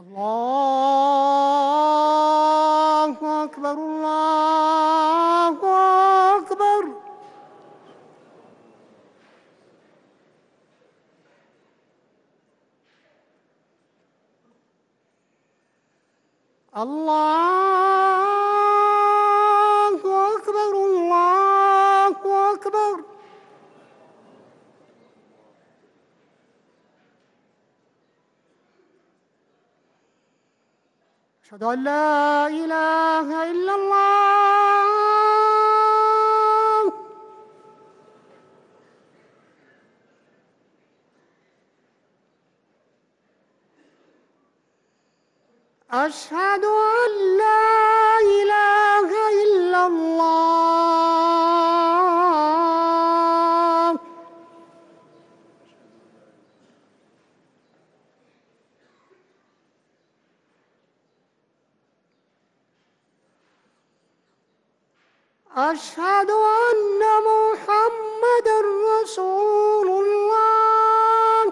الله أكبر الله أكبر. الله أكبر الله أكبر. أشهد أن لا إله إلا الله. أشهد أن لا إله إلا الله. أشهد أن محمدًا رسول الله.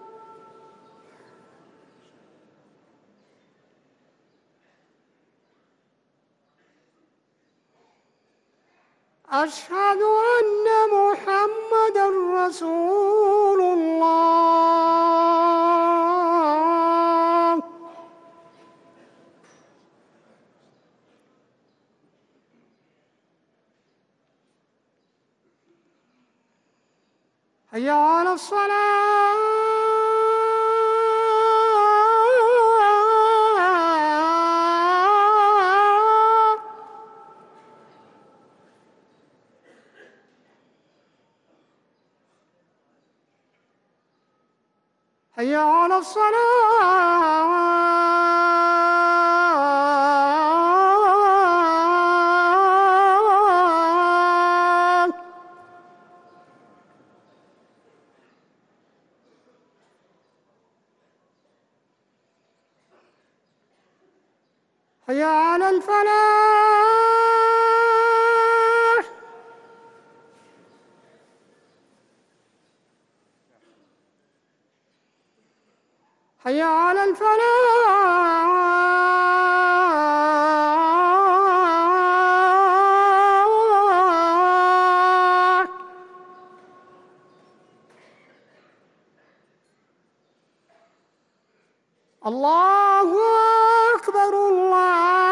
أشهد أن محمدًا رسول الله. حي على الصلاة. حي على الصلاة. حي على الفلاح. حي على الفلاح. الله أكبر الله